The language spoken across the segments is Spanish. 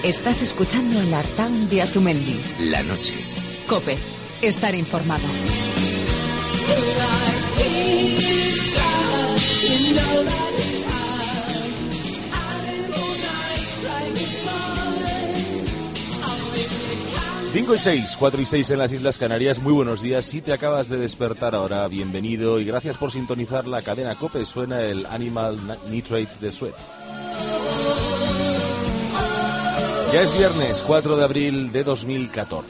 Estás escuchando L'artán de Azumendi. La noche. COPE. Estar informado. Cinco y 6, 4 y 6 en las Islas Canarias. Muy buenos días. Si te acabas de despertar ahora, bienvenido y gracias por sintonizar la cadena COPE. Suena el Animal Nitrates de Sweat. Ya es viernes 4 de abril de 2014.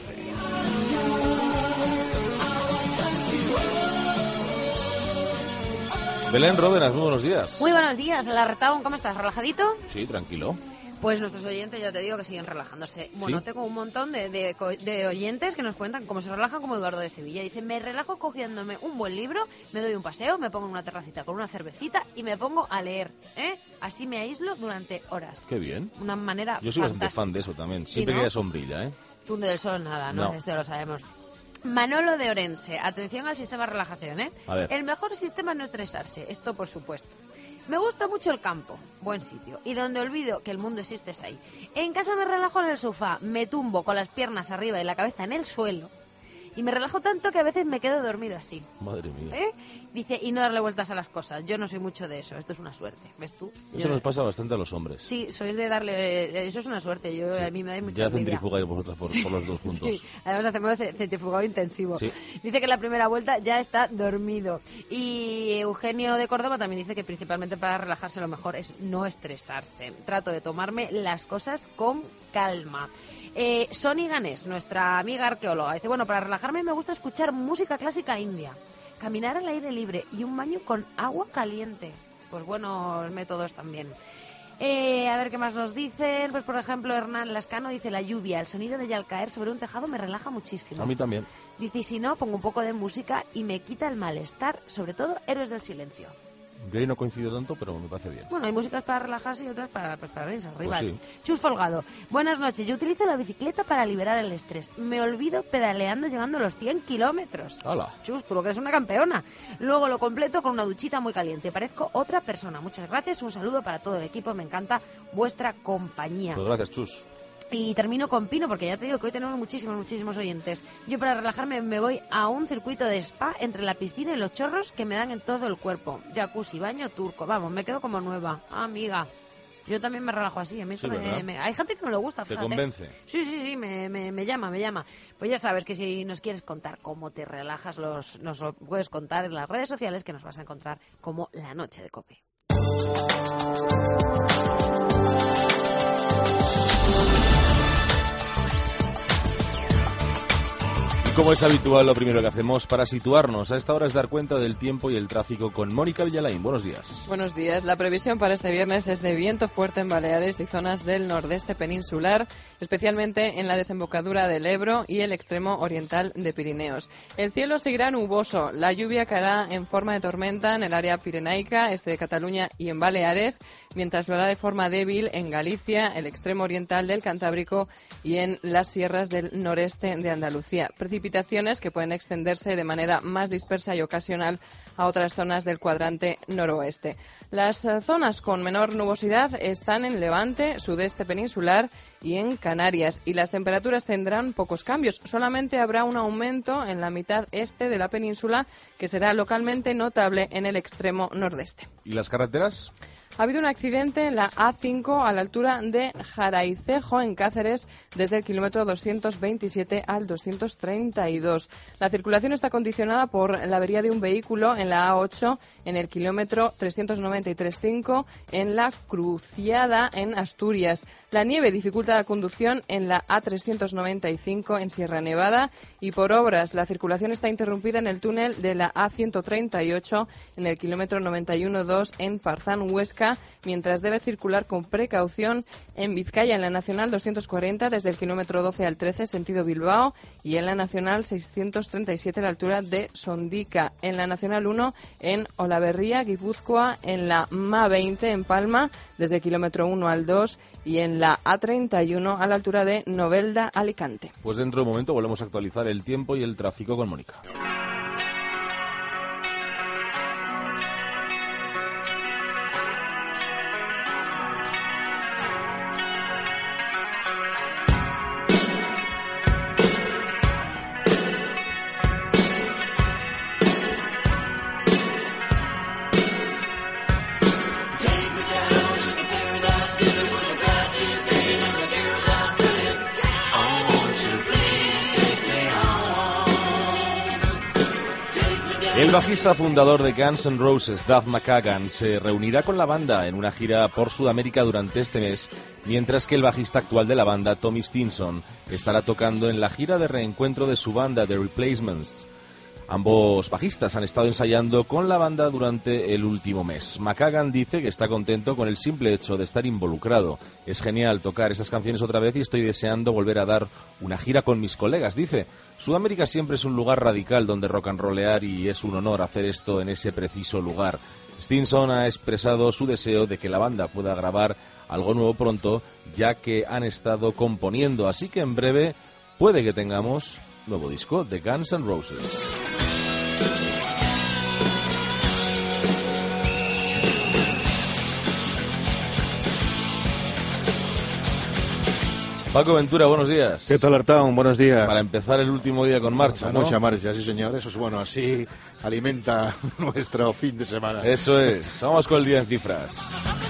Belén Ródenas, muy buenos días. Muy buenos días, Lartán, ¿cómo estás? ¿Relajadito? Sí, tranquilo. Pues nuestros oyentes, ya te digo, que siguen relajándose. Bueno, ¿Sí? Tengo un montón de oyentes que nos cuentan cómo se relajan, como Eduardo de Sevilla. Dice, me relajo cogiéndome un buen libro, me doy un paseo, me pongo en una terracita con una cervecita y me pongo a leer, ¿eh? Así me aíslo durante horas. Qué bien. Una manera Yo soy bastante fantástica. fan de eso también. Sí, Siempre ¿no? que haya sombrilla, ¿eh? Tú del sol nada, ¿no? No. Esto lo sabemos. Manolo de Orense, atención al sistema de relajación, ¿eh? A ver. El mejor sistema es no estresarse, esto por supuesto. Me gusta mucho el campo, buen sitio, y donde olvido que el mundo existe es ahí. En casa me relajo en el sofá, me tumbo con las piernas arriba y la cabeza en el suelo, y me relajo tanto que a veces me quedo dormido así. Madre mía. ¿Eh? Dice, y no darle vueltas a las cosas. Yo no soy mucho de eso, esto es una suerte, ¿ves tú? Eso nos pasa bastante a los hombres. Sí, sois de darle... Eso es una suerte, yo a mí me da mucha Ya envidia. centrifugáis vosotros por los dos puntos. Sí, además hacemos centrifugado intensivo. Sí. Dice que la primera vuelta ya está dormido. Y Eugenio de Córdoba también dice que principalmente para relajarse lo mejor es no estresarse. Trato de tomarme las cosas con calma. Sony Ganés, nuestra amiga arqueóloga, dice, bueno, para relajarme me gusta escuchar música clásica india, caminar al aire libre y un baño con agua caliente. Pues buenos métodos también. A ver qué más nos dicen. Pues por ejemplo, Hernán Lascano dice, la lluvia, el sonido de ella al caer sobre un tejado me relaja muchísimo. A mí también. Dice, y si no, pongo un poco de música y me quita el malestar, sobre todo Héroes del Silencio. Yo ahí no coincido tanto, pero me parece bien. Bueno, hay músicas para relajarse y otras para venirse arriba. Pues sí. Chus Folgado, buenas noches. Yo utilizo la bicicleta para liberar el estrés. Me olvido pedaleando llegando a los 100 kilómetros. ¡Hala! Chus, tú lo que eres una campeona. Luego lo completo con una duchita muy caliente. Parezco otra persona. Muchas gracias. Un saludo para todo el equipo. Me encanta vuestra compañía. Pues gracias, Chus. Y termino con Pino, porque ya te digo que hoy tenemos muchísimos oyentes. Yo para relajarme me voy a un circuito de spa entre la piscina y los chorros que me dan en todo el cuerpo. Jacuzzi, baño turco, vamos, me quedo como nueva. Amiga, yo también me relajo así. A mí Sí, eso hay gente que no le gusta, ¿Te fíjate. convence? Sí, me llama. Pues ya sabes que si nos quieres contar cómo te relajas, nos lo puedes contar en las redes sociales, que nos vas a encontrar como La Noche de COPE. Como es habitual, lo primero que hacemos para situarnos a esta hora es dar cuenta del tiempo y el tráfico con Mónica Villalain. Buenos días. Buenos días. La previsión para este viernes es de viento fuerte en Baleares y zonas del nordeste peninsular, especialmente en la desembocadura del Ebro y el extremo oriental de Pirineos. El cielo seguirá nuboso. La lluvia caerá en forma de tormenta en el área pirenaica, este de Cataluña y en Baleares, mientras lo hará de forma débil en Galicia, el extremo oriental del Cantábrico y en las sierras del noreste de Andalucía. Precipitaciones que pueden extenderse de manera más dispersa y ocasional a otras zonas del cuadrante noroeste. Las zonas con menor nubosidad están en Levante, sudeste peninsular y en Canarias, y las temperaturas tendrán pocos cambios. Solamente habrá un aumento en la mitad este de la península, que será localmente notable en el extremo nordeste. ¿Y las carreteras? Ha habido un accidente en la A5 a la altura de Jaraicejo, en Cáceres, desde el kilómetro 227 al 232. La circulación está condicionada por la avería de un vehículo en la A8, en el kilómetro 393,5, en la Cruciada, en Asturias. La nieve dificulta la conducción en la A395, en Sierra Nevada, y por obras la circulación está interrumpida en el túnel de la A138, en el kilómetro 91,2, en Parzán, Huesca, mientras debe circular con precaución en Vizcaya, en la Nacional 240, desde el kilómetro 12 al 13, sentido Bilbao, y en la Nacional 637, a la altura de Sondica. En la Nacional 1, en Olaverría, Guipúzcoa, en la MA20, en Palma, desde el kilómetro 1 al 2, y en la A31, a la altura de Novelda, Alicante. Pues dentro de un momento volvemos a actualizar el tiempo y el tráfico con Mónica. El bajista fundador de Guns N' Roses, Duff McKagan, se reunirá con la banda en una gira por Sudamérica durante este mes, mientras que el bajista actual de la banda, Tommy Stinson, estará tocando en la gira de reencuentro de su banda, The Replacements. Ambos bajistas han estado ensayando con la banda durante el último mes. McKagan dice que está contento con el simple hecho de estar involucrado. Es genial tocar estas canciones otra vez y estoy deseando volver a dar una gira con mis colegas, dice. Sudamérica siempre es un lugar radical donde rock and rollear y es un honor hacer esto en ese preciso lugar. Stinson ha expresado su deseo de que la banda pueda grabar algo nuevo pronto, ya que han estado componiendo, así que en breve puede que tengamos nuevo disco de Guns N' Roses. Paco Ventura, buenos días. ¿Qué tal, Artaun? Buenos días. Para empezar el último día con marcha, ¿no? Mucha marcha, sí, señor. Eso es bueno, así alimenta nuestro fin de semana. Eso es. Vamos con el día en cifras.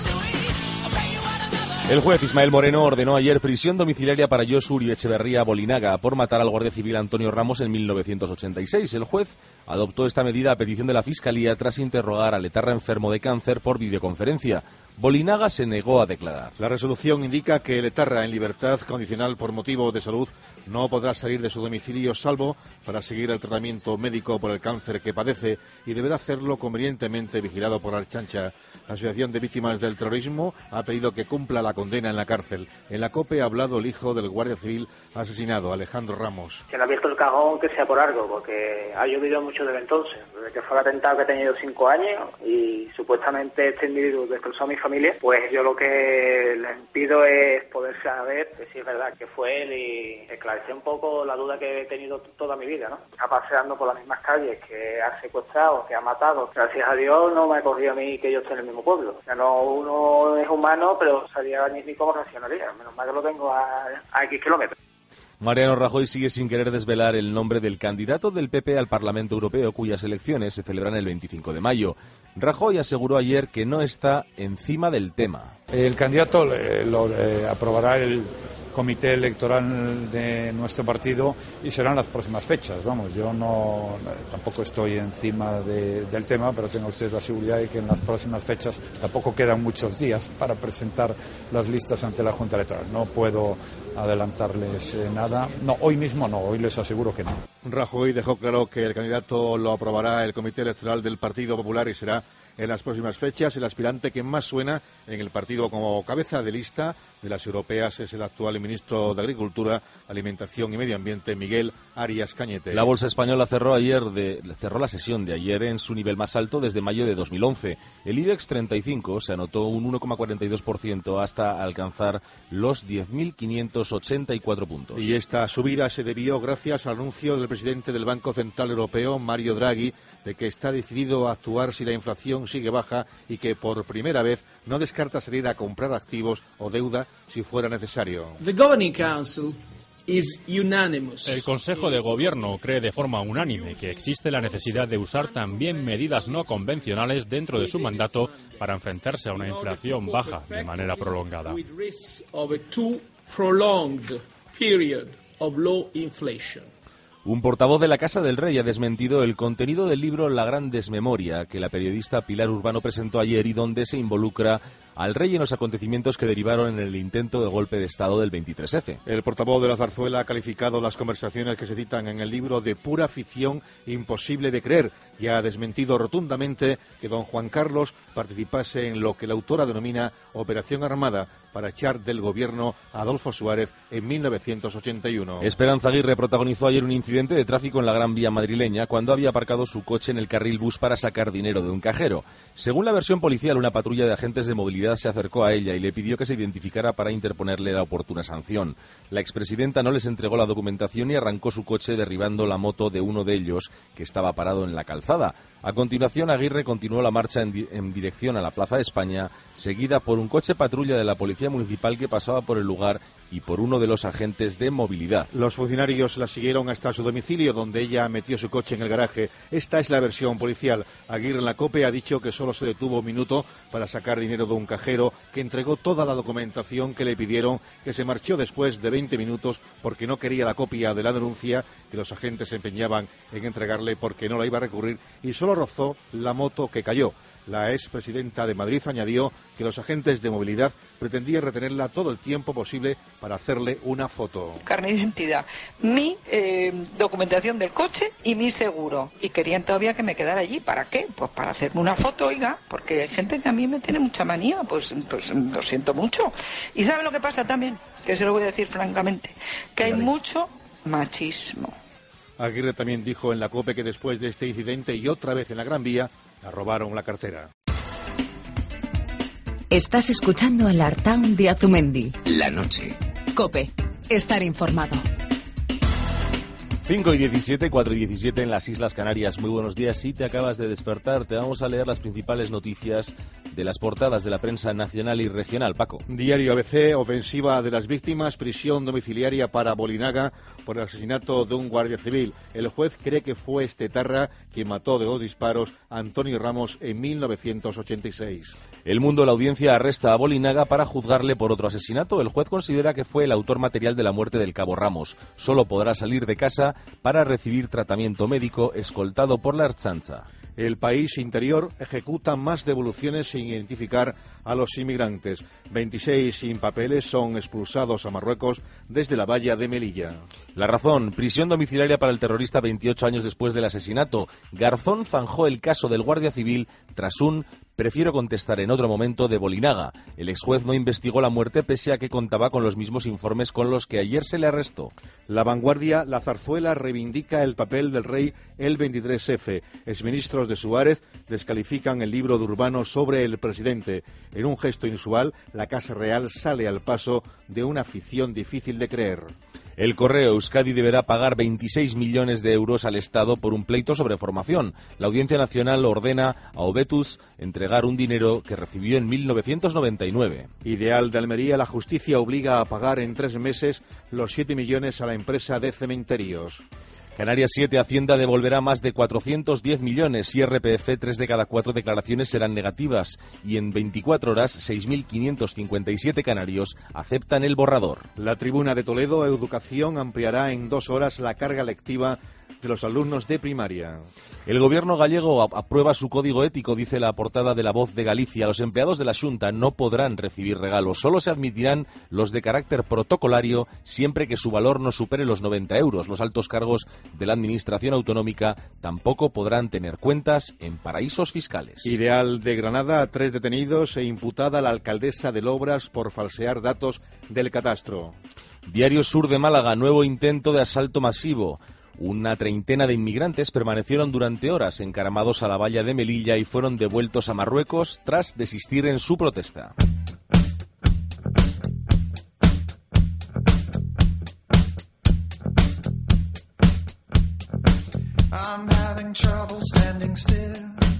El juez Ismael Moreno ordenó ayer prisión domiciliaria para Josu Uribe Etxeberria Bolinaga por matar al guardia civil Antonio Ramos en 1986. El juez adoptó esta medida a petición de la Fiscalía tras interrogar al etarra enfermo de cáncer por videoconferencia. Bolinaga se negó a declarar. La resolución indica que el etarra en libertad condicional por motivo de salud no podrá salir de su domicilio salvo para seguir el tratamiento médico por el cáncer que padece y deberá hacerlo convenientemente vigilado por Archancha. La Asociación de Víctimas del Terrorismo ha pedido que cumpla la condena en la cárcel. En la COPE ha hablado el hijo del guardia civil asesinado, Alejandro Ramos. Que no ha abierto el cajón que sea por algo, porque ha llovido mucho desde entonces. Desde que fue el atentado que he tenido 5 años y supuestamente este individuo destrozó a mi familia, pues yo lo que les pido es poder saber que si es verdad que fue él y esclarecer un poco la duda que he tenido toda mi vida, ¿no? Está paseando por las mismas calles que ha secuestrado, que ha matado. Gracias a Dios no me ha corrido a mí que yo esté en el mismo pueblo. O sea, no, uno es humano, pero sabía ni cómo reaccionaría. Menos mal que lo tengo a X kilómetros. Mariano Rajoy sigue sin querer desvelar el nombre del candidato del PP al Parlamento Europeo, cuyas elecciones se celebran el 25 de mayo. Rajoy aseguró ayer que no está encima del tema. El candidato lo aprobará el comité electoral de nuestro partido y serán las próximas fechas. Vamos, yo tampoco estoy encima del tema, pero tengo usted la seguridad de que en las próximas fechas tampoco quedan muchos días para presentar las listas ante la Junta Electoral. No puedo adelantarles nada. No, hoy mismo no, hoy les aseguro que no. Rajoy dejó claro que el candidato lo aprobará el comité electoral del Partido Popular y será en las próximas fechas. El aspirante que más suena en el partido como cabeza de lista de las europeas es el actual ministro de Agricultura, Alimentación y Medio Ambiente, Miguel Arias Cañete. La bolsa española cerró la sesión de ayer en su nivel más alto desde mayo de 2011. El IBEX 35 se anotó un 1,42% hasta alcanzar los 10.584 puntos. Y esta subida se debió gracias al anuncio del presidente del Banco Central Europeo, Mario Draghi, de que está decidido a actuar si la inflación sigue baja y que por primera vez no descarta salir a comprar activos o deuda si fuera necesario. El Consejo de Gobierno cree de forma unánime que existe la necesidad de usar también medidas no convencionales dentro de su mandato para enfrentarse a una inflación baja de manera prolongada. Un portavoz de la Casa del Rey ha desmentido el contenido del libro La Gran Desmemoria que la periodista Pilar Urbano presentó ayer y donde se involucra al rey en los acontecimientos que derivaron en el intento de golpe de Estado del 23F. El portavoz de la Zarzuela ha calificado las conversaciones que se citan en el libro de pura ficción imposible de creer y ha desmentido rotundamente que don Juan Carlos participase en lo que la autora denomina Operación Armada para echar del gobierno a Adolfo Suárez en 1981. Esperanza Aguirre protagonizó ayer un incidente de tráfico en la Gran Vía madrileña cuando había aparcado su coche en el carril bus para sacar dinero de un cajero. Según la versión policial, una patrulla de agentes de movilidad se acercó a ella y le pidió que se identificara para interponerle la oportuna sanción. La expresidenta no les entregó la documentación y arrancó su coche derribando la moto de uno de ellos que estaba parado en la calzada. A continuación, Aguirre continuó la marcha en dirección a la Plaza de España, seguida por un coche patrulla de la Policía Municipal que pasaba por el lugar y por uno de los agentes de movilidad. Los funcionarios la siguieron hasta su domicilio, donde ella metió su coche en el garaje. Esta es la versión policial. Aguirre en la COPE ha dicho que solo se detuvo un minuto para sacar dinero de un cajero, que entregó toda la documentación que le pidieron, que se marchó después de 20 minutos porque no quería la copia de la denuncia que los agentes se empeñaban en entregarle porque no la iba a recurrir, y solo rozó la moto que cayó. La expresidenta de Madrid añadió que los agentes de movilidad pretendían retenerla todo el tiempo posible para hacerle una foto. Carnet de identidad, mi documentación del coche y mi seguro. Y querían todavía que me quedara allí. ¿Para qué? Pues para hacerme una foto, oiga, porque hay gente que a mí me tiene mucha manía, pues lo siento mucho. ¿Y sabe lo que pasa también? Que se lo voy a decir francamente, que hay mucho machismo. Aguirre también dijo en la COPE que después de este incidente y otra vez en la Gran Vía, la robaron la cartera. Estás escuchando el Artaun de Azumendi. La noche. COPE. Estar informado. 5:17, 4:17 en las Islas Canarias. Muy buenos días. Si te acabas de despertar, te vamos a leer las principales noticias de las portadas de la prensa nacional y regional. Paco. Diario ABC, ofensiva de las víctimas, prisión domiciliaria para Bolinaga por el asesinato de un guardia civil. El juez cree que fue etarra quien mató de 2 disparos a Antonio Ramos en 1986. El Mundo, la audiencia arresta a Bolinaga para juzgarle por otro asesinato. El juez considera que fue el autor material de la muerte del cabo Ramos. Solo podrá salir de casa para recibir tratamiento médico escoltado por la Ertzaintza. El País, Interior, ejecuta más devoluciones sin identificar a los inmigrantes. 26 sin papeles son expulsados a Marruecos desde la valla de Melilla. La Razón, prisión domiciliaria para el terrorista 28 años después del asesinato. Garzón zanjó el caso del guardia civil tras un "prefiero contestar en otro momento" de Bolinaga. El exjuez no investigó la muerte pese a que contaba con los mismos informes con los que ayer se le arrestó. La Vanguardia, la zarzuela reivindica el papel del rey el 23F. Exministros de Suárez descalifican el libro de Urbano sobre el presidente. En un gesto inusual, la Casa Real sale al paso de una afición difícil de creer. El Correo, Euskadi deberá pagar 26 millones de euros al Estado por un pleito sobre formación. La Audiencia Nacional ordena a Obetus entregar un dinero que recibió en 1999. Ideal de Almería, la justicia obliga a pagar en 3 meses los 7 millones a la empresa de cementerios. Canarias 7, Hacienda devolverá más de 410 millones. IRPF, 3 de cada 4 declaraciones serán negativas. Y en 24 horas, 6.557 canarios aceptan el borrador. La Tribuna de Toledo, Educación ampliará en 2 horas la carga lectiva de los alumnos de primaria. El gobierno gallego aprueba su código ético, dice la portada de La Voz de Galicia. Los empleados de la Xunta no podrán recibir regalos, solo se admitirán los de carácter protocolario siempre que su valor no supere los 90 euros. Los altos cargos de la administración autonómica tampoco podrán tener cuentas en paraísos fiscales. Ideal de Granada, 3 detenidos e imputada la alcaldesa de Lobras por falsear datos del catastro. Diario Sur de Málaga, nuevo intento de asalto masivo. Una treintena de inmigrantes permanecieron durante horas encaramados a la valla de Melilla y fueron devueltos a Marruecos tras desistir en su protesta. I'm having trouble standing still.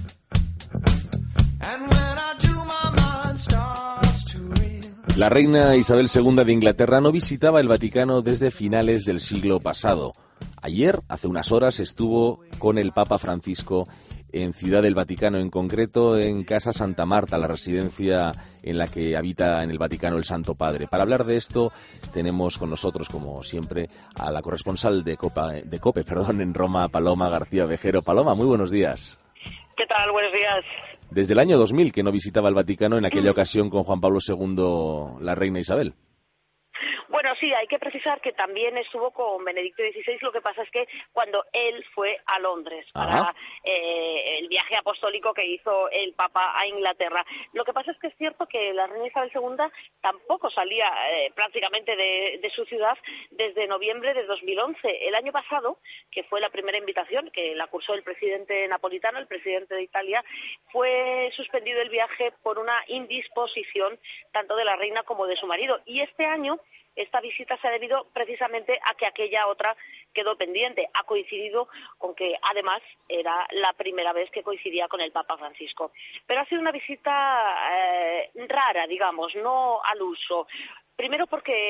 And when I do, my mind starts to reel. La reina Isabel II de Inglaterra no visitaba el Vaticano desde finales del siglo pasado. Ayer, hace unas horas, estuvo con el Papa Francisco en Ciudad del Vaticano, en concreto en Casa Santa Marta, la residencia en la que habita en el Vaticano el Santo Padre. Para hablar de esto tenemos con nosotros, como siempre, a la corresponsal de COPE en Roma, Paloma García Vejero. Paloma, muy buenos días. ¿Qué tal? Buenos días. Desde el año 2000 que no visitaba el Vaticano, en aquella ocasión con Juan Pablo II, la reina Isabel. Bueno, sí, hay que precisar que también estuvo con Benedicto XVI, lo que pasa es que cuando él fue a Londres para el viaje apostólico que hizo el Papa a Inglaterra. Lo que pasa es que es cierto que la reina Isabel II tampoco salía prácticamente de su ciudad desde noviembre de 2011. El año pasado, que fue la primera invitación que la cursó el presidente napolitano, el presidente de Italia, fue suspendido el viaje por una indisposición tanto de la reina como de su marido. Y este año esta visita se ha debido precisamente a que aquella otra quedó pendiente. Ha coincidido con que, además, era la primera vez que coincidía con el Papa Francisco. Pero ha sido una visita rara, digamos, no al uso. Primero porque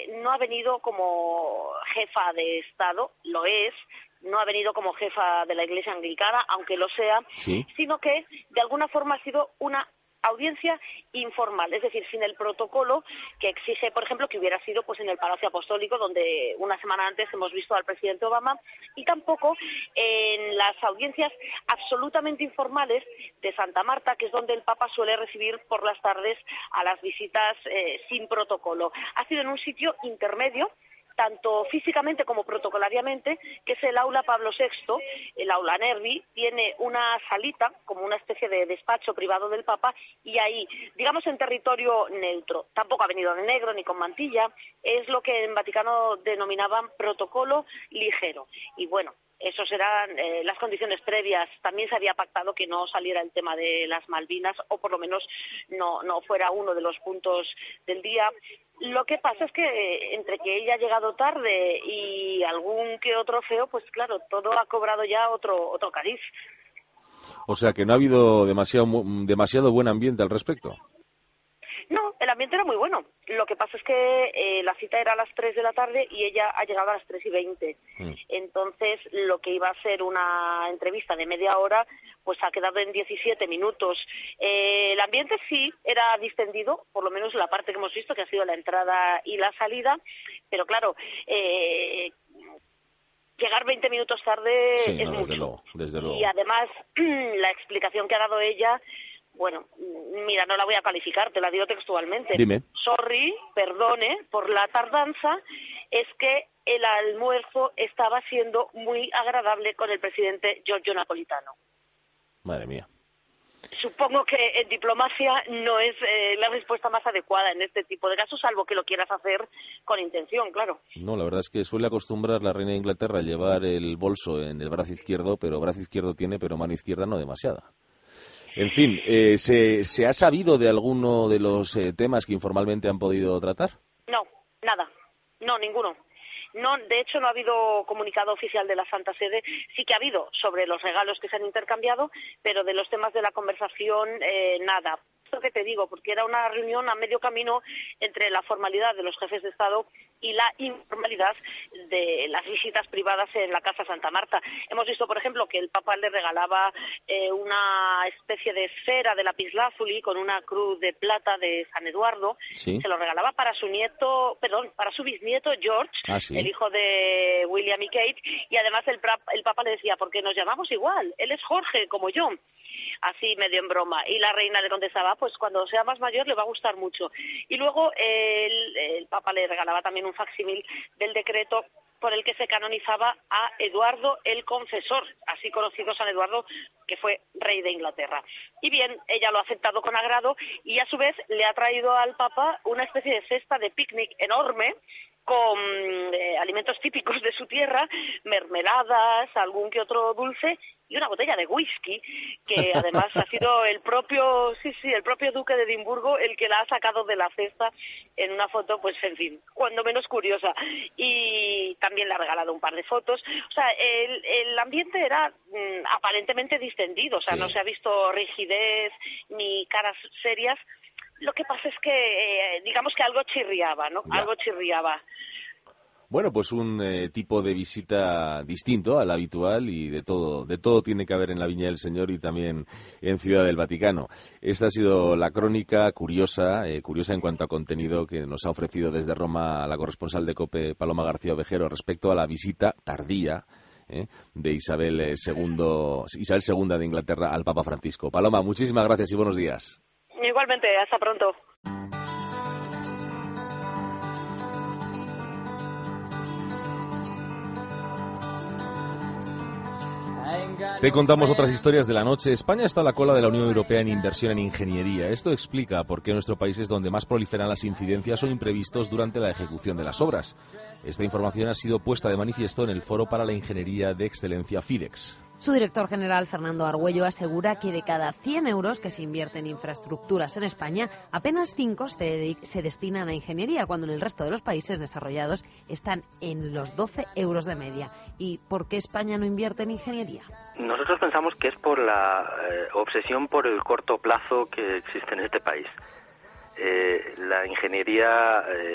no ha venido como jefa de Estado, lo es, no ha venido como jefa de la Iglesia Anglicana, aunque lo sea, sí, sino que de alguna forma ha sido una audiencia informal, es decir, sin el protocolo que exige, por ejemplo, que hubiera sido pues en el Palacio Apostólico, donde una semana antes hemos visto al presidente Obama, y tampoco en las audiencias absolutamente informales de Santa Marta, que es donde el Papa suele recibir por las tardes a las visitas sin protocolo. Ha sido en un sitio intermedio, tanto físicamente como protocolariamente, que es el aula Pablo VI, el aula Nervi, tiene una salita, como una especie de despacho privado del Papa, y ahí, digamos en territorio neutro, tampoco ha venido de negro ni con mantilla, es lo que en Vaticano denominaban protocolo ligero. Y bueno, esos eran las condiciones previas. También se había pactado que no saliera el tema de las Malvinas, o por lo menos no fuera uno de los puntos del día. Lo que pasa es que entre que ella ha llegado tarde y algún que otro feo, pues claro, todo ha cobrado ya otro cariz. O sea que no ha habido demasiado buen ambiente al respecto. No, el ambiente era muy bueno. Lo que pasa es que la cita era a las 3 de la tarde y ella ha llegado a las 3:20. Entonces, lo que iba a ser una entrevista de media hora, pues ha quedado en 17 minutos. El ambiente sí era distendido, por lo menos la parte que hemos visto, que ha sido la entrada y la salida, pero claro, llegar 20 minutos tarde sí, es no, mucho. Desde luego. Y además, la explicación que ha dado ella, bueno, mira, no la voy a calificar, te la digo textualmente. Dime. Sorry, perdone por la tardanza, es que el almuerzo estaba siendo muy agradable con el presidente Giorgio Napolitano. Madre mía. Supongo que en diplomacia no es la respuesta más adecuada en este tipo de casos, salvo que lo quieras hacer con intención, claro. No, la verdad es que suele acostumbrar la reina de Inglaterra a llevar el bolso en el brazo izquierdo, pero brazo izquierdo tiene, pero mano izquierda no demasiada. En fin, ¿se ha sabido de alguno de los temas que informalmente han podido tratar? No, nada. No, ninguno. No, de hecho, no ha habido comunicado oficial de la Santa Sede. Sí que ha habido sobre los regalos que se han intercambiado, pero de los temas de la conversación, nada. Esto que te digo, porque era una reunión a medio camino entre la formalidad de los jefes de Estado y la informalidad de las visitas privadas en la Casa Santa Marta. Hemos visto, por ejemplo, que el Papa le regalaba una especie de esfera de lapislázuli con una cruz de plata de San Eduardo. ¿Sí? Se lo regalaba para su bisnieto George, ¿sí? El hijo de William y Kate, y además el Papa le decía, porque nos llamamos igual, él es Jorge, como yo. Así medio en broma, y la reina le contestaba, pues cuando sea más mayor le va a gustar mucho. Y luego el Papa le regalaba también un facsímil del decreto por el que se canonizaba a Eduardo el Confesor, así conocido San Eduardo, que fue rey de Inglaterra. Y bien, ella lo ha aceptado con agrado y a su vez le ha traído al Papa una especie de cesta de picnic enorme con alimentos típicos de su tierra, mermeladas, algún que otro dulce y una botella de whisky, que además ha sido el propio duque de Edimburgo el que la ha sacado de la cesta en una foto, pues en fin, cuando menos curiosa. Y también le ha regalado un par de fotos. O sea, el ambiente era aparentemente distendido, o sea, no se ha visto rigidez ni caras serias. Lo que pasa es que, digamos que algo chirriaba, ¿no? Ya. Algo chirriaba. Bueno, pues un tipo de visita distinto al habitual y de todo tiene que haber en la Viña del Señor y también en Ciudad del Vaticano. Esta ha sido la crónica curiosa en cuanto a contenido que nos ha ofrecido desde Roma la corresponsal de COPE, Paloma García Ovejero, respecto a la visita tardía de Isabel II de Inglaterra al Papa Francisco. Paloma, muchísimas gracias y buenos días. Igualmente, hasta pronto. Te contamos otras historias de la noche. España está a la cola de la Unión Europea en inversión en ingeniería. Esto explica por qué nuestro país es donde más proliferan las incidencias o imprevistos durante la ejecución de las obras. Esta información ha sido puesta de manifiesto en el Foro para la Ingeniería de Excelencia FIDEX. Su director general, Fernando Argüello, asegura que de cada 100 euros que se invierten en infraestructuras en España, apenas 5 se destinan a ingeniería, cuando en el resto de los países desarrollados están en los 12 euros de media. ¿Y por qué España no invierte en ingeniería? Nosotros pensamos que es por la obsesión por el corto plazo que existe en este país. La ingeniería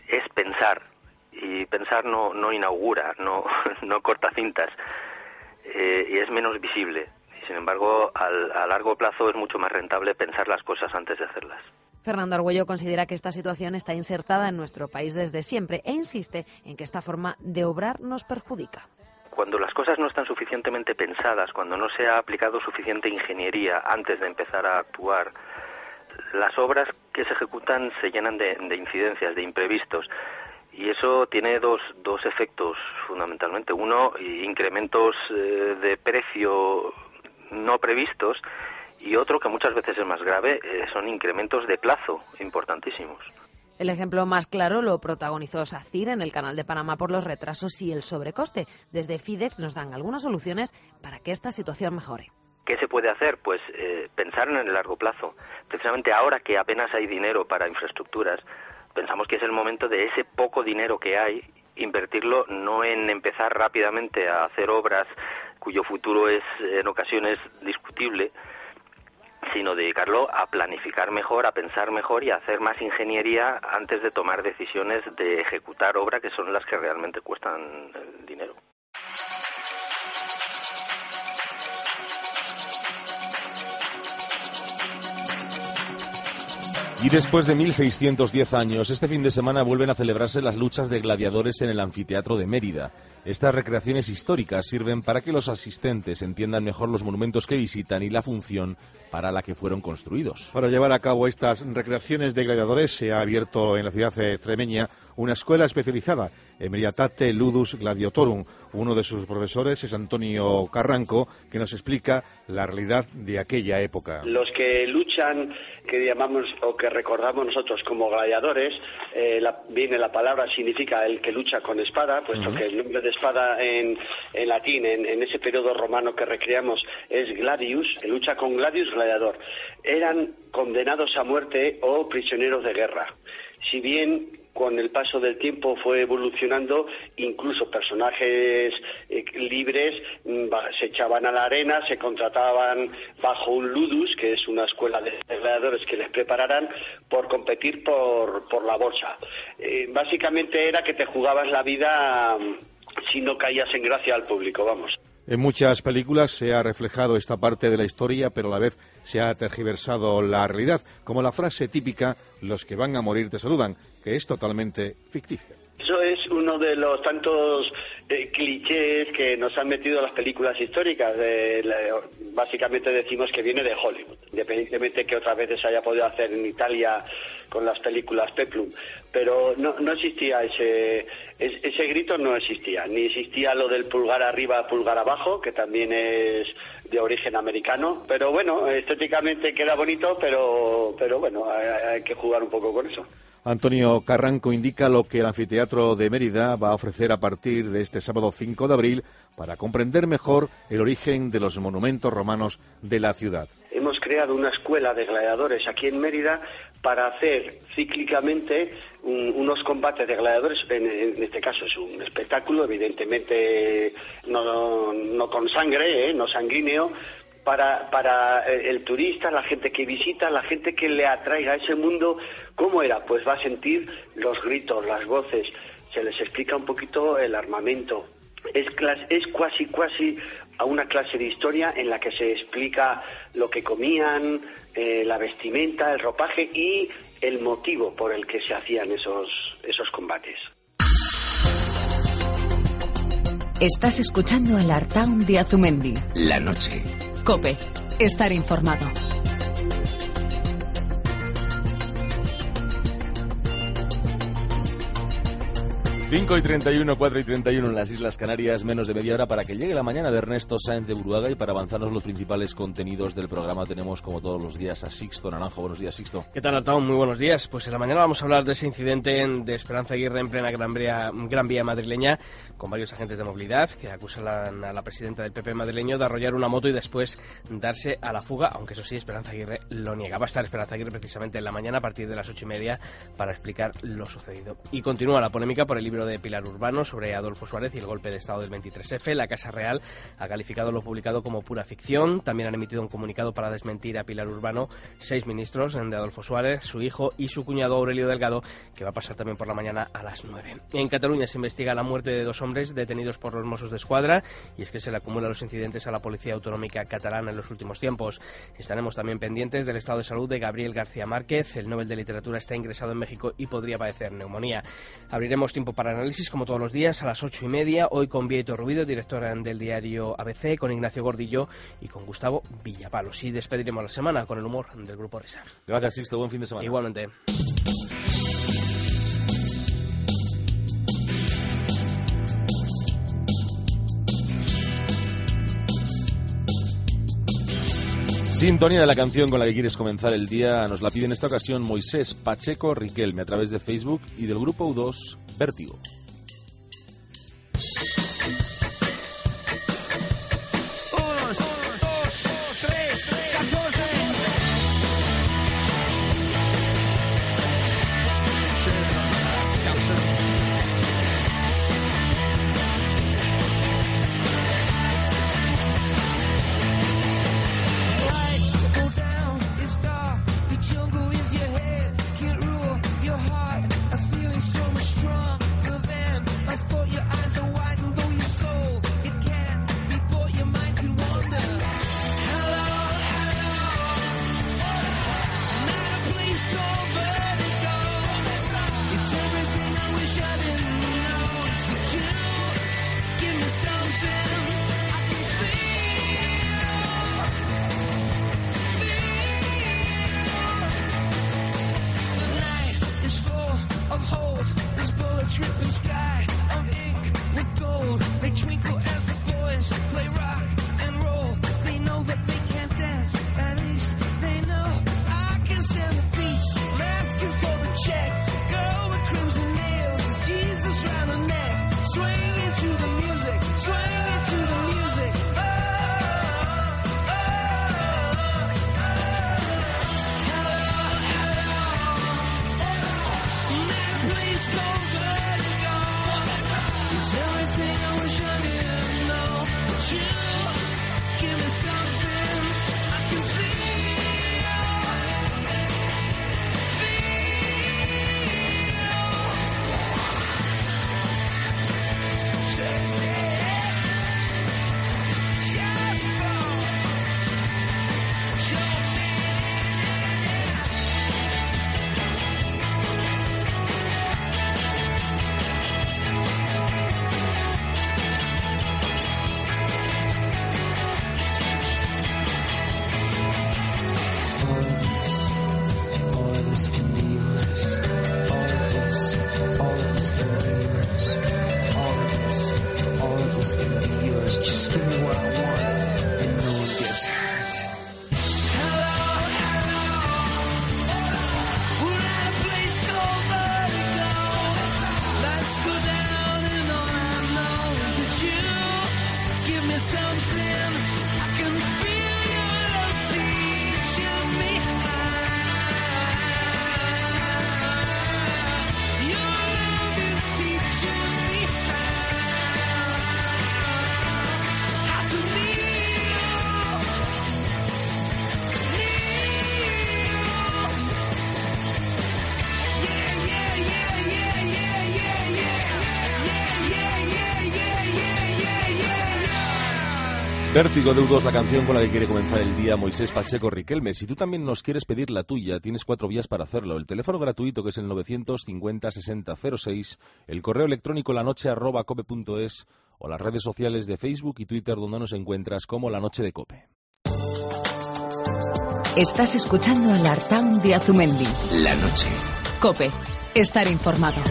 es pensar, y pensar no inaugura, no corta cintas, y es menos visible. Y sin embargo, a largo plazo es mucho más rentable pensar las cosas antes de hacerlas. Fernando Argüello considera que esta situación está insertada en nuestro país desde siempre e insiste en que esta forma de obrar nos perjudica. Cuando las cosas no están suficientemente pensadas, cuando no se ha aplicado suficiente ingeniería antes de empezar a actuar, las obras que se ejecutan se llenan de incidencias, de imprevistos. Y eso tiene dos efectos fundamentalmente. Uno, incrementos de precio no previstos, y otro, que muchas veces es más grave, son incrementos de plazo importantísimos. El ejemplo más claro lo protagonizó SACIR en el Canal de Panamá por los retrasos y el sobrecoste. Desde FIDEX nos dan algunas soluciones para que esta situación mejore. ¿Qué se puede hacer? Pues pensar en el largo plazo. Precisamente ahora que apenas hay dinero para infraestructuras, pensamos que es el momento de ese poco dinero que hay, invertirlo no en empezar rápidamente a hacer obras cuyo futuro es en ocasiones discutible, sino dedicarlo a planificar mejor, a pensar mejor y a hacer más ingeniería antes de tomar decisiones de ejecutar obra, que son las que realmente cuestan dinero. Y después de 1610 años, este fin de semana vuelven a celebrarse las luchas de gladiadores en el anfiteatro de Mérida. Estas recreaciones históricas sirven para que los asistentes entiendan mejor los monumentos que visitan y la función para la que fueron construidos. Para llevar a cabo estas recreaciones de gladiadores se ha abierto en la ciudad extremeña una escuela especializada, Emeritate Ludus Gladiatorum. Uno de sus profesores es Antonio Carranco, que nos explica la realidad de aquella época. Los que luchan, que llamamos o que recordamos nosotros como gladiadores, viene la palabra, significa el que lucha con espada, puesto que el nombre de espada en latín, en ese periodo romano que recreamos, es gladius, que lucha con gladius, gladiador. Eran condenados a muerte o prisioneros de guerra. Si bien con el paso del tiempo fue evolucionando, incluso personajes libres se echaban a la arena, se contrataban bajo un ludus, que es una escuela de gladiadores que les prepararan por competir por la bolsa. Básicamente era que te jugabas la vida si no caías en gracia al público, vamos. En muchas películas se ha reflejado esta parte de la historia, pero a la vez se ha tergiversado la realidad, como la frase típica, los que van a morir te saludan, que es totalmente ficticia. Eso es uno de los tantos clichés que nos han metido las películas históricas. Básicamente decimos que viene de Hollywood, independientemente que otras veces se haya podido hacer en Italia con las películas Peplum. Pero no existía ese grito, no existía. Ni existía lo del pulgar arriba, pulgar abajo, que también es de origen americano. Pero bueno, estéticamente queda bonito, pero bueno, hay que jugar un poco con eso. Antonio Carranco indica lo que el anfiteatro de Mérida va a ofrecer a partir de este sábado 5 de abril para comprender mejor el origen de los monumentos romanos de la ciudad. Hemos creado una escuela de gladiadores aquí en Mérida para hacer cíclicamente unos combates de gladiadores. En este caso es un espectáculo, evidentemente no con sangre, no sanguíneo, para el turista, la gente que visita, la gente que le atraiga a ese mundo. ¿Cómo era? Pues va a sentir los gritos, las voces, se les explica un poquito el armamento. Es cuasi a una clase de historia en la que se explica lo que comían, la vestimenta, el ropaje y el motivo por el que se hacían esos combates. Estás escuchando el Artaun de Azumendi. La noche. COPE. Estar informado. 5:31, 4:31 en las Islas Canarias, menos de media hora para que llegue la mañana de Ernesto Sáenz de Buruaga, y para avanzarnos los principales contenidos del programa tenemos como todos los días a Sixto Naranjo. Buenos días, Sixto. ¿Qué tal, Artaun? Muy buenos días. Pues en la mañana vamos a hablar de ese incidente de Esperanza Aguirre en plena Gran Vía madrileña, con varios agentes de movilidad que acusan a la presidenta del PP madrileño de arrollar una moto y después darse a la fuga, aunque eso sí, Esperanza Aguirre lo niega. Va a estar Esperanza Aguirre precisamente en la mañana a partir de las 8:30 para explicar lo sucedido. Y continúa la polémica por el libro libro de Pilar Urbano sobre Adolfo Suárez y el golpe de Estado del 23F. La Casa Real ha calificado lo publicado como pura ficción. También han emitido un comunicado para desmentir a Pilar Urbano 6 ministros de Adolfo Suárez, su hijo y su cuñado Aurelio Delgado, que va a pasar también por la mañana a las 9. En Cataluña se investiga la muerte de 2 hombres detenidos por los Mossos d'Esquadra, y es que se le acumulan los incidentes a la Policía Autonómica catalana en los últimos tiempos. Estaremos también pendientes del estado de salud de Gabriel García Márquez. El Nobel de Literatura está ingresado en México y podría padecer neumonía. Abriremos tiempo para análisis como todos los días a las 8:30, hoy con Vieto Rubido, directora del diario ABC, con Ignacio Gordillo y con Gustavo Villapalos. Y despediremos la semana con el humor del Grupo Risa. Gracias, Sixto. Buen fin de semana. Igualmente. Sintonía de la canción con la que quieres comenzar el día nos la pide en esta ocasión Moisés Pacheco Riquelme a través de Facebook y del grupo U2 Vértigo. Vértigo de U2, la canción con la que quiere comenzar el día Moisés Pacheco Riquelme. Si tú también nos quieres pedir la tuya, tienes 4 vías para hacerlo. El teléfono gratuito, que es el 950-60-06, el correo electrónico lanoche@cope.es o las redes sociales de Facebook y Twitter, donde nos encuentras como La Noche de Cope. Estás escuchando el Artaun de Azumendi. La noche. Cope, estar informado.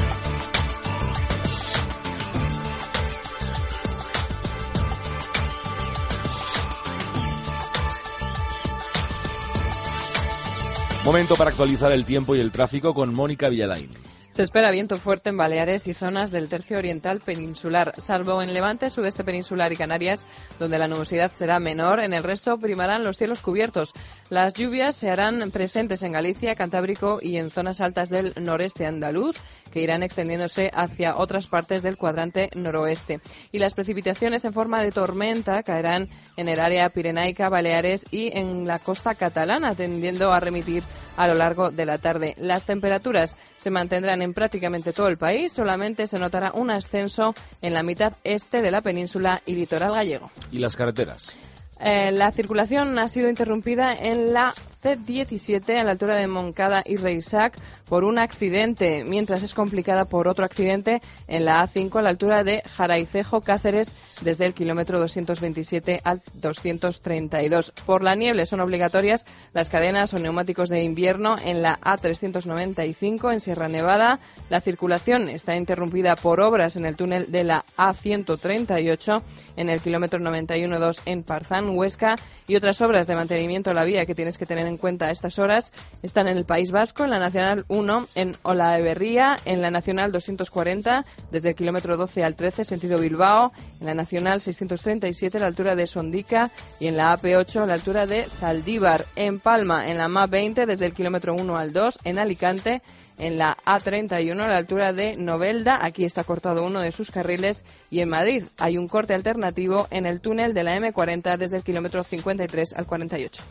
Momento para actualizar el tiempo y el tráfico con Mónica Villalain. Se espera viento fuerte en Baleares y zonas del tercio oriental peninsular, salvo en Levante, sudeste peninsular y Canarias, donde la nubosidad será menor. En el resto primarán los cielos cubiertos. Las lluvias se harán presentes en Galicia, Cantábrico y en zonas altas del noreste andaluz. que irán extendiéndose hacia otras partes del cuadrante noroeste. Y las precipitaciones en forma de tormenta caerán en el área pirenaica, Baleares y en la costa catalana, tendiendo a remitir a lo largo de la tarde. Las temperaturas se mantendrán en prácticamente todo el país, solamente se notará un ascenso en la mitad este de la península y litoral gallego. ¿Y las carreteras? La circulación ha sido interrumpida en la C17 a la altura de Moncada y Reisac por un accidente, mientras es complicada por otro accidente en la A5 a la altura de Jaraicejo, Cáceres, desde el kilómetro 227 al 232. Por la niebla son obligatorias las cadenas o neumáticos de invierno en la A395 en Sierra Nevada. La circulación está interrumpida por obras en el túnel de la A138 en el kilómetro 91,2 en Parzán, Huesca, y otras obras de mantenimiento a la vía que tienes que tener en cuenta a estas horas están en el País Vasco, en la Nacional 1 en Olaverría, en la Nacional 240 desde el kilómetro 12 al 13 sentido Bilbao, en la Nacional 637 a la altura de Sondica y en la AP8 a la altura de Zaldívar, en Palma, en la MA20 desde el kilómetro 1 al 2, en Alicante, en la A31 a la altura de Novelda, aquí está cortado uno de sus carriles, y en Madrid hay un corte alternativo en el túnel de la M40 desde el kilómetro 53 al 48.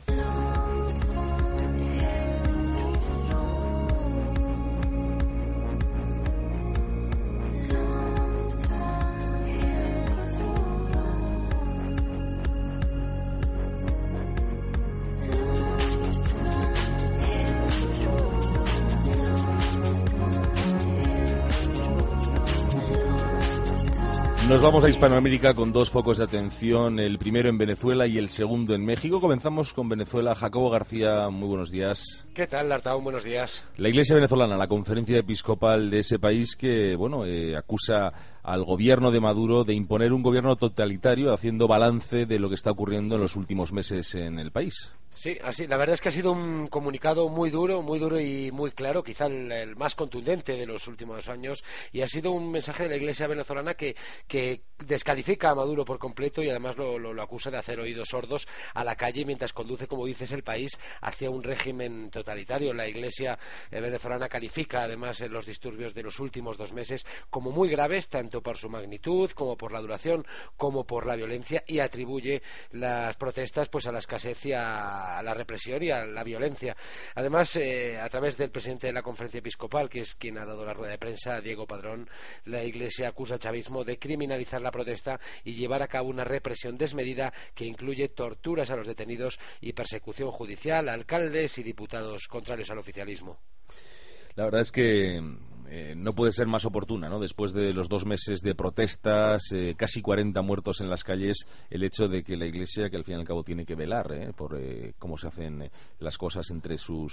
Nos vamos a Hispanoamérica con dos focos de atención, el primero en Venezuela y el segundo en México. Comenzamos con Venezuela. Jacobo García, muy buenos días. ¿Qué tal, Artaud? Buenos días. La Iglesia venezolana, la conferencia episcopal de ese país que, acusa al gobierno de Maduro de imponer un gobierno totalitario, haciendo balance de lo que está ocurriendo en los últimos meses en el país. Sí, así, la verdad es que ha sido un comunicado muy duro y muy claro, quizá el más contundente de los últimos años, y ha sido un mensaje de la Iglesia venezolana que descalifica a Maduro por completo y además lo acusa de hacer oídos sordos a la calle mientras conduce, como dices, el país hacia un régimen totalitario. La Iglesia venezolana califica además los disturbios de los últimos 2 meses como muy graves, tanto por su magnitud como por la duración como por la violencia, y atribuye las protestas pues a la escasez y a la represión y a la violencia. Además, a través del presidente de la conferencia episcopal, que es quien ha dado la rueda de prensa, Diego Padrón, la Iglesia acusa al chavismo de criminalizar la protesta y llevar a cabo una represión desmedida que incluye torturas a los detenidos y persecución judicial a alcaldes y diputados contrarios al oficialismo. La verdad es que no puede ser más oportuna, ¿no? Después de los 2 meses de protestas, casi 40 muertos en las calles, el hecho de que la Iglesia, que al fin y al cabo tiene que velar por cómo se hacen las cosas entre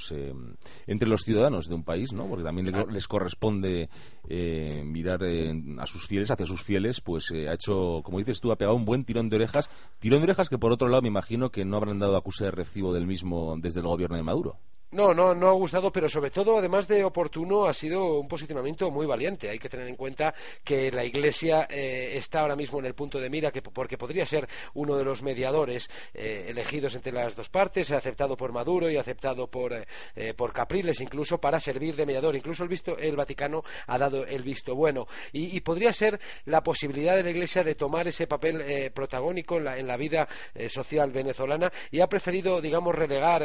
los ciudadanos de un país, ¿no? Porque también les corresponde mirar a sus fieles, hacia sus fieles, pues ha hecho, como dices tú, ha pegado un buen tirón de orejas que por otro lado me imagino que no habrán dado acuse de recibo del mismo desde el gobierno de Maduro. No ha gustado, pero sobre todo, además de oportuno, ha sido un posicionamiento muy valiente. Hay que tener en cuenta que la Iglesia está ahora mismo en el punto de mira, porque podría ser uno de los mediadores elegidos entre las dos partes, aceptado por Maduro y aceptado por Capriles, incluso para servir de mediador. Incluso el Vaticano ha dado el visto bueno. Y podría ser la posibilidad de la Iglesia de tomar ese papel protagónico en la vida social venezolana, y ha preferido, digamos, relegar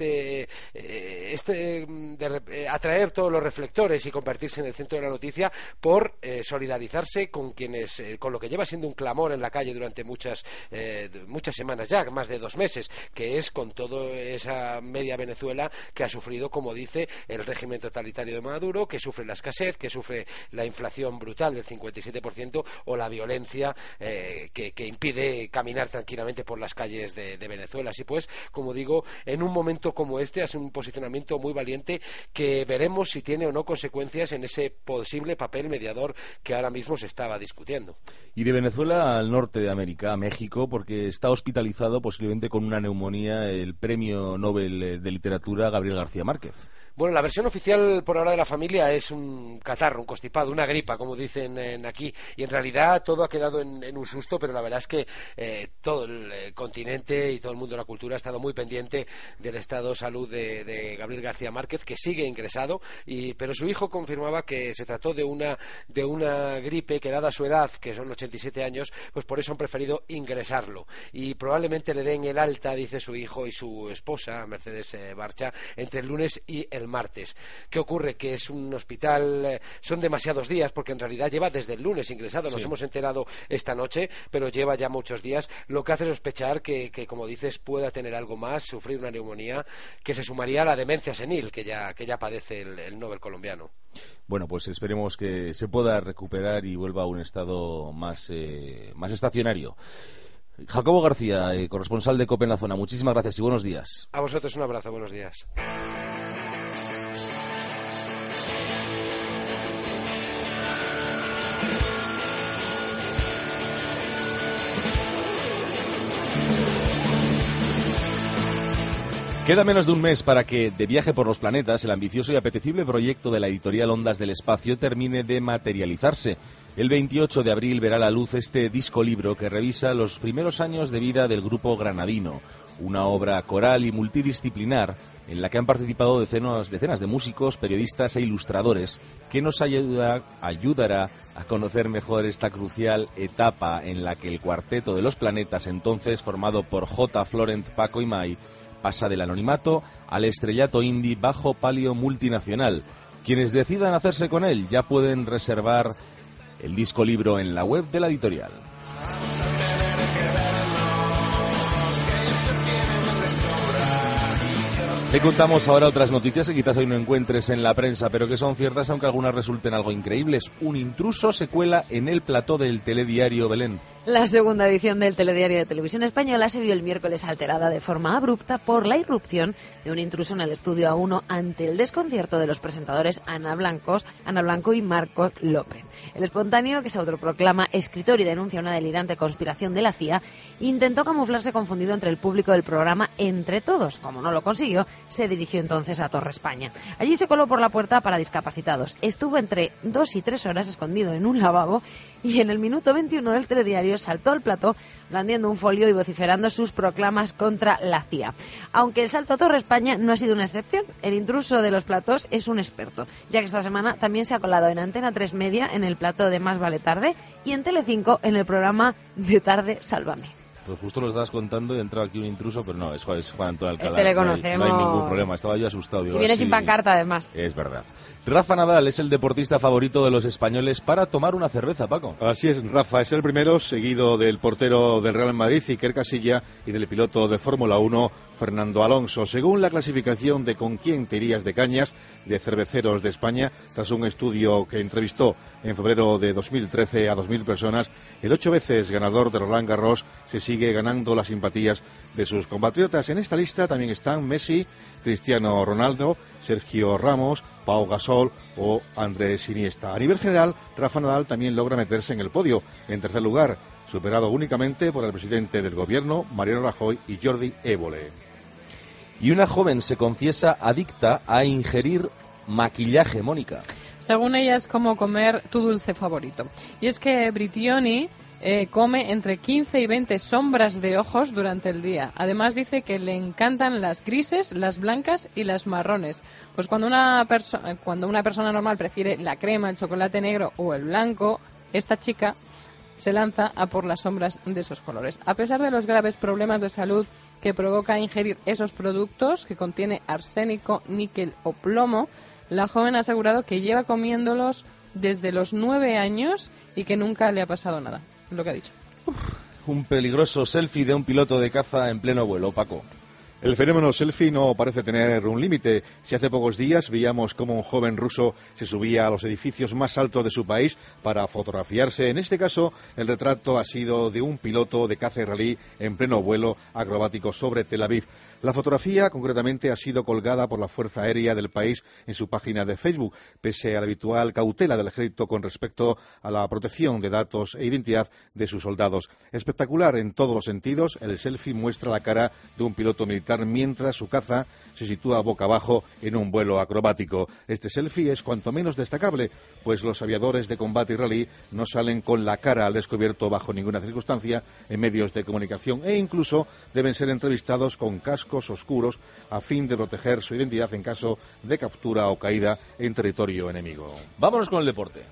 atraer todos los reflectores y convertirse en el centro de la noticia por solidarizarse con lo que lleva siendo un clamor en la calle durante muchas semanas ya, más de 2 meses, que es con toda esa media Venezuela que ha sufrido, como dice, el régimen totalitario de Maduro, que sufre la escasez, que sufre la inflación brutal del 57% o la violencia que impide caminar tranquilamente por las calles de Venezuela. Así pues, como digo, en un momento como este hace un posicionamiento muy valiente que veremos si tiene o no consecuencias en ese posible papel mediador que ahora mismo se estaba discutiendo. Y de Venezuela al norte de América, a México, porque está hospitalizado posiblemente con una neumonía el premio Nobel de Literatura Gabriel García Márquez. Bueno, la versión oficial por ahora de la familia es un catarro, un constipado, una gripa, como dicen aquí, y en realidad todo ha quedado en un susto, pero la verdad es que todo el continente y todo el mundo de la cultura ha estado muy pendiente del estado de salud de Gabriel García Márquez, que sigue ingresado, pero su hijo confirmaba que se trató de una gripe que, dada su edad, que son 87 años, pues por eso han preferido ingresarlo, y probablemente le den el alta, dice su hijo y su esposa, Mercedes Barcha, entre el lunes y el martes. ¿Qué ocurre? Que es un hospital, son demasiados días, porque en realidad lleva desde el lunes ingresado, nos hemos enterado esta noche, pero lleva ya muchos días, lo que hace sospechar que como dices, pueda tener algo más, sufrir una neumonía, que se sumaría a la demencia senil que ya padece el Nobel colombiano. Bueno, pues esperemos que se pueda recuperar y vuelva a un estado más estacionario. Jacobo García, corresponsal de COPE en la zona, muchísimas gracias y buenos días. A vosotros un abrazo, buenos días. Queda menos de un mes para que, de viaje por los planetas, el ambicioso y apetecible proyecto de la editorial Ondas del Espacio termine de materializarse. El 28 de abril verá la luz este disco-libro que revisa los primeros años de vida del grupo granadino, una obra coral y multidisciplinar en la que han participado decenas de músicos, periodistas e ilustradores, que nos ayudará a conocer mejor esta crucial etapa en la que el Cuarteto de los Planetas, entonces formado por J. Florent, Paco y Mai, pasa del anonimato al estrellato indie bajo palio multinacional. Quienes decidan hacerse con él ya pueden reservar el disco libro en la web de la editorial. Te contamos ahora otras noticias que quizás hoy no encuentres en la prensa, pero que son ciertas, aunque algunas resulten algo increíbles. Un intruso se cuela en el plató del telediario Belén. La segunda edición del telediario de Televisión Española se vio el miércoles alterada de forma abrupta por la irrupción de un intruso en el estudio A1 ante el desconcierto de los presentadores Ana Blanco y Marcos López. El espontáneo, que se autoproclama escritor y denuncia una delirante conspiración de la CIA, intentó camuflarse confundido entre el público del programa Entre Todos. Como no lo consiguió, se dirigió entonces a Torre España. Allí se coló por la puerta para discapacitados. Estuvo entre 2 y 3 horas escondido en un lavabo y en el minuto 21 del telediario saltó al plató blandiendo un folio y vociferando sus proclamas contra la CIA. Aunque el salto a Torre España no ha sido una excepción, el intruso de los platós es un experto, ya que esta semana también se ha colado en Antena 3 Media en el plató de Más Vale Tarde y en Telecinco en el programa De Tarde Sálvame. Pues justo lo estabas contando y ha entrado aquí un intruso, pero no, es Juan Antonio Alcalá. Este le conocemos. No hay ningún problema, estaba yo asustado. Digo, y viene sí, sin pancarta, además. Es verdad. Rafa Nadal es el deportista favorito de los españoles para tomar una cerveza, Paco. Así es, Rafa es el primero, seguido del portero del Real Madrid, Iker Casillas, y del piloto de Fórmula 1, Fernando Alonso. Según la clasificación de Con quién te irías de cañas de Cerveceros de España, tras un estudio que entrevistó en febrero de 2013 a 2.000 personas, el 8 veces ganador de Roland Garros se sigue ganando las simpatías de sus compatriotas. En esta lista también están Messi, Cristiano Ronaldo, Sergio Ramos, Pau Gasol o Andrés Iniesta. A nivel general, Rafa Nadal también logra meterse en el podio, en tercer lugar, superado únicamente por el presidente del gobierno, Mariano Rajoy, y Jordi Évole. Y una joven se confiesa adicta a ingerir maquillaje, Mónica. Según ella es como comer tu dulce favorito. Y es que Brittany come entre 15 y 20 sombras de ojos durante el día. Además dice que le encantan las grises, las blancas y las marrones. Pues cuando una persona normal prefiere la crema, el chocolate negro o el blanco, esta chica se lanza a por las sombras de esos colores. A pesar de los graves problemas de salud que provoca ingerir esos productos que contiene arsénico, níquel o plomo, la joven ha asegurado que lleva comiéndolos desde los 9 años y que nunca le ha pasado nada. Es lo que ha dicho. Un peligroso selfie de un piloto de caza en pleno vuelo, Paco. El fenómeno selfie no parece tener un límite. Si hace pocos días veíamos cómo un joven ruso se subía a los edificios más altos de su país para fotografiarse, en este caso el retrato ha sido de un piloto de caza israelí en pleno vuelo acrobático sobre Tel Aviv. La fotografía, concretamente, ha sido colgada por la Fuerza Aérea del país en su página de Facebook, pese a la habitual cautela del ejército con respecto a la protección de datos e identidad de sus soldados. Espectacular en todos los sentidos, el selfie muestra la cara de un piloto militar militar mientras su caza se sitúa boca abajo en un vuelo acrobático. Este selfie es cuanto menos destacable, pues los aviadores de combate israelí no salen con la cara al descubierto bajo ninguna circunstancia en medios de comunicación e incluso deben ser entrevistados con cascos oscuros a fin de proteger su identidad en caso de captura o caída en territorio enemigo. Vámonos con el deporte.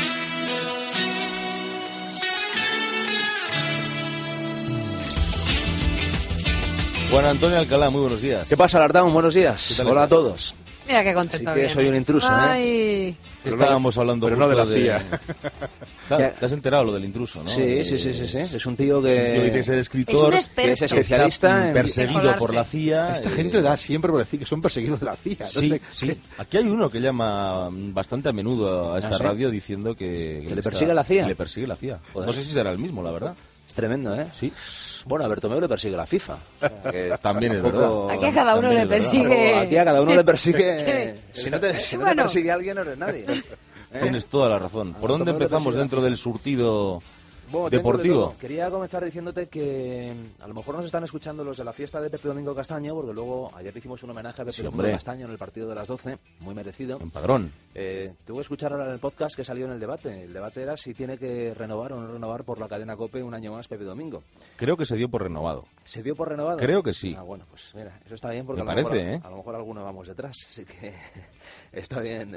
Juan Antonio Alcalá, muy buenos días. ¿Qué pasa, Lardán? Buenos días. Hola a todos. Mira qué contento. Así que soy un intruso, Ay. Estábamos hablando pero no de la CIA. Claro, te has enterado lo del intruso, ¿no? Sí. Es un tío que... Es un tío que es el escritor, que es especialista en... perseguido por la CIA. Esta gente da siempre por decir que son perseguidos de la CIA. Sí. Aquí hay uno que llama bastante a menudo a esta radio diciendo que le persigue la CIA. Le persigue la CIA. Joder. No sé si será el mismo, la verdad. Es tremendo, ¿eh? Sí. Bueno, a Bertomeu le persigue la FIFA. Que también es verdad. Aquí a cada uno le persigue. Aquí a cada uno le persigue. Si no te persigue a alguien, no eres nadie. Tienes toda la razón. ¿Por dónde empezamos dentro del surtido deportivo? Quería comenzar diciéndote que a lo mejor nos están escuchando los de la fiesta de Pepe Domingo Castaño, porque luego ayer hicimos un homenaje a Pepe Domingo Castaño en el partido de las 12, muy merecido. En Padrón. Tuve que escuchar ahora en el podcast que salió en el debate. El debate era si tiene que renovar o no renovar por la cadena COPE un año más Pepe Domingo. Creo que se dio por renovado. ¿Se dio por renovado? Creo que sí. Ah, bueno, pues mira, eso está bien porque a lo mejor alguno vamos detrás, así que está bien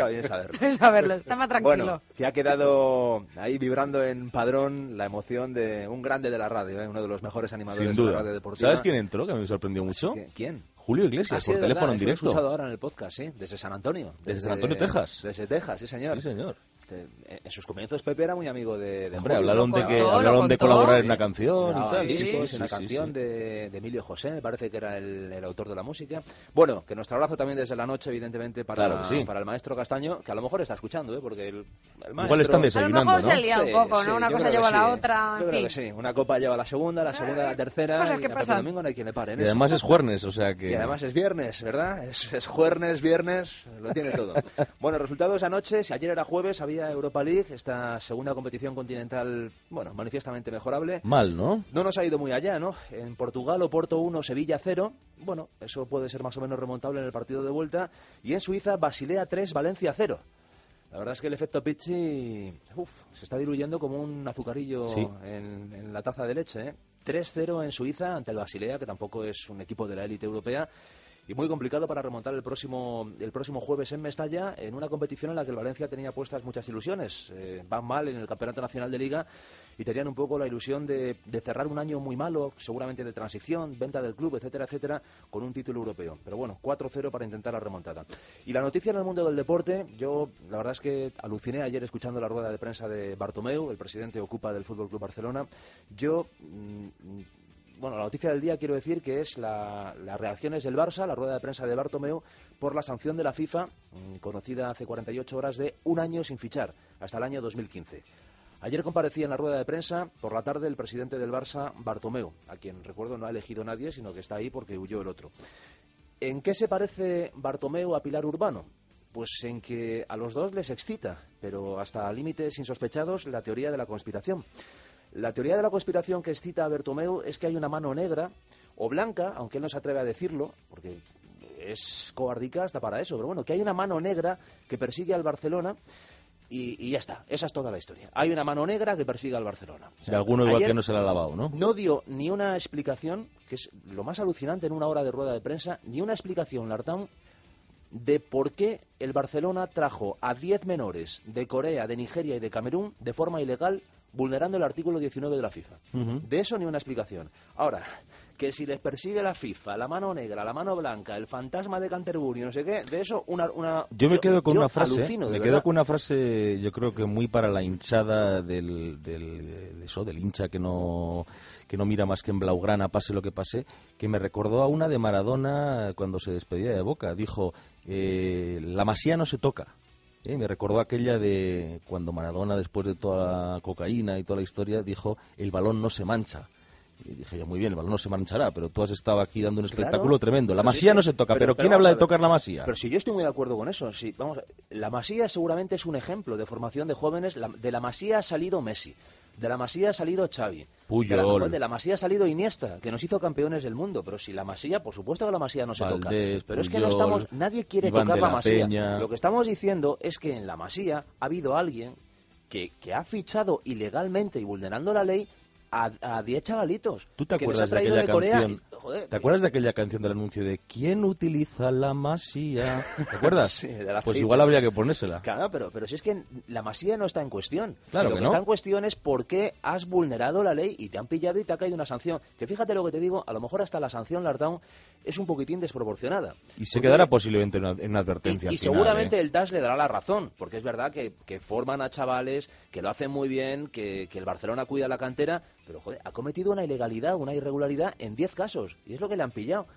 saberlo. Está más tranquilo. Bueno, que ha quedado ahí vibrando en Padrón la emoción de un grande de la radio, uno de los mejores animadores de la radio deportiva. ¿Sabes quién entró? Que me sorprendió mucho. ¿Quién? Julio Iglesias, por teléfono en directo. Lo he escuchado ahora en el podcast, sí, desde San Antonio. Desde San Antonio, Texas. Desde Texas, sí señor. Sí, señor. En sus comienzos Pepe era muy amigo de Hombre, hablaron de colaborar en una canción y tal. Sí, una canción de Emilio José, me parece que era el autor de la música. Bueno, que nuestro abrazo también desde la noche, evidentemente, para el maestro Castaño, que a lo mejor está escuchando, porque el maestro... Igual están desayunando, ¿no? A lo mejor se lía un poco, ¿no? Una cosa lleva a la otra, Yo creo que sí, una copa lleva a la segunda a la tercera, cosas que y a pasan. Domingo no hay quien le pare. Y además es jueves, o sea que... Y además es viernes, ¿verdad? Es jueves, viernes, lo tiene todo. Bueno, resultados anoche, si ayer era jueves, había Europa League, esta segunda competición continental, bueno, manifiestamente mejorable. Mal, ¿no? No nos ha ido muy allá, ¿no? En Portugal, Oporto 1, Sevilla 0. Bueno, eso puede ser más o menos remontable en el partido de vuelta. Y en Suiza, Basilea 3, Valencia 0. La verdad es que el efecto Pizzi se está diluyendo como un azucarillo en la taza de leche, ¿eh? 3-0 en Suiza ante el Basilea, que tampoco es un equipo de la élite europea. Y muy complicado para remontar el próximo jueves en Mestalla, en una competición en la que el Valencia tenía puestas muchas ilusiones. Van mal en el Campeonato Nacional de Liga y tenían un poco la ilusión de cerrar un año muy malo, seguramente de transición, venta del club, etcétera, etcétera, con un título europeo. Pero bueno, 4-0 para intentar la remontada. Y la noticia en el mundo del deporte, yo la verdad es que aluciné ayer escuchando la rueda de prensa de Bartomeu, el presidente Ocupa del Fútbol Club Barcelona. Bueno, la noticia del día quiero decir que es las reacciones del Barça, la rueda de prensa de Bartomeu, por la sanción de la FIFA, conocida hace 48 horas, de un año sin fichar, hasta el año 2015. Ayer comparecía en la rueda de prensa, por la tarde, el presidente del Barça, Bartomeu, a quien, recuerdo, no ha elegido nadie, sino que está ahí porque huyó el otro. ¿En qué se parece Bartomeu a Pilar Urbano? Pues en que a los dos les excita, pero hasta límites insospechados, la teoría de la conspiración. La teoría de la conspiración que excita a Bartomeu es que hay una mano negra o blanca, aunque él no se atreve a decirlo, porque es cobardica hasta para eso, pero bueno, que hay una mano negra que persigue al Barcelona y ya está, esa es toda la historia. Hay una mano negra que persigue al Barcelona. O sea, de alguno igual que no se la ha lavado, ¿no? No dio ni una explicación, que es lo más alucinante en una hora de rueda de prensa, ni una explicación, Lartown, de por qué el Barcelona trajo a 10 menores de Corea, de Nigeria y de Camerún de forma ilegal, vulnerando el artículo 19 de la FIFA. De eso ni una explicación. Ahora, que si les persigue la FIFA, la mano negra, la mano blanca, el fantasma de Canterbury, no sé qué, de eso Yo me quedo con una frase, alucino, yo creo que muy para la hinchada del hincha que no mira más que en blaugrana, pase lo que pase, que me recordó a una de Maradona cuando se despedía de Boca. Dijo, la Masía no se toca. Me recordó aquella de cuando Maradona, después de toda la cocaína y toda la historia, dijo, el balón no se mancha. Y dije yo, muy bien, el balón no se manchará, pero tú has estado aquí dando un espectáculo tremendo. La Masía no se toca, pero ¿quién habla de tocar la Masía? Pero si yo estoy muy de acuerdo con eso. La Masía seguramente es un ejemplo de formación de jóvenes. De la Masía ha salido Messi. De la Masía ha salido Xavi. Puyol. De la Masía ha salido Iniesta, que nos hizo campeones del mundo. Pero si la Masía, por supuesto que la Masía no se toca. Pero es que no estamos, nadie quiere Iván tocar de la la Masía. Peña. Lo que estamos diciendo es que en la Masía ha habido alguien que ha fichado ilegalmente y vulnerando la ley a 10 chavalitos. ¿Tú te que les acuerdas ha de traído aquella Corea canción? Joder, ¿Te acuerdas de aquella canción del anuncio de ¿quién utiliza la Masía? ¿Te acuerdas? Sí, de la Pues aceite. igual habría que ponérsela. Claro, pero si es que la Masía no está en cuestión. Claro Lo que que no. está en cuestión es por qué has vulnerado la ley y te han pillado y te ha caído una sanción. Que fíjate lo que te digo, a lo mejor hasta la sanción Lartown es un poquitín desproporcionada. Y se quedará posiblemente en una advertencia. Y al final, seguramente ¿eh? el TAS le dará la razón, porque es verdad que forman a chavales, que lo hacen muy bien, que el Barcelona cuida la cantera, pero joder, ha cometido una ilegalidad, una irregularidad en 10 casos, y es lo que le han pillado.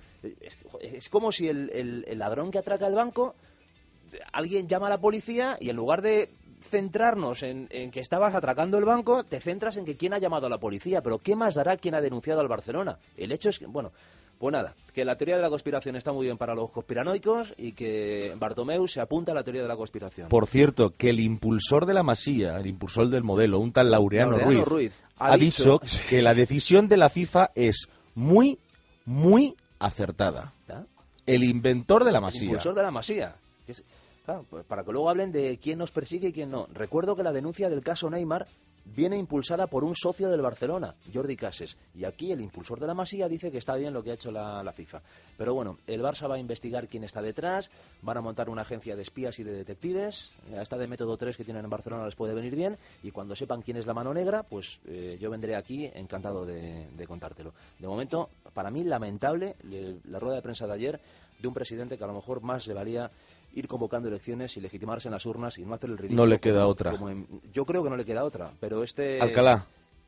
Es como si el ladrón que atraca el banco, alguien llama a la policía y en lugar de centrarnos en que estabas atracando el banco, te centras en que quién ha llamado a la policía, pero ¿qué más dará quien ha denunciado al Barcelona? El hecho es que, bueno, pues nada, que la teoría de la conspiración está muy bien para los conspiranoicos y que Bartomeu se apunta a la teoría de la conspiración. Por cierto, que el impulsor de la Masía, el impulsor del modelo, un tal Laureano Ruiz, ha dicho que la decisión de la FIFA es muy, muy acertada. ¿Ah? El inventor de la El Masía. impulsor de la Masía. Que es- claro, pues para que luego hablen de quién nos persigue y quién no. Recuerdo que la denuncia del caso Neymar viene impulsada por un socio del Barcelona, Jordi Cases. Y aquí el impulsor de la Masía dice que está bien lo que ha hecho la FIFA. Pero bueno, el Barça va a investigar quién está detrás, van a montar una agencia de espías y de detectives. A esta de método 3 que tienen en Barcelona les puede venir bien. Y cuando sepan quién es la mano negra, pues yo vendré aquí encantado de contártelo. De momento, para mí, lamentable la rueda de prensa de ayer de un presidente que a lo mejor más le valía ir convocando elecciones y legitimarse en las urnas y no hacer el ridículo. No le queda otra. Yo creo que no le queda otra, pero Alcalá,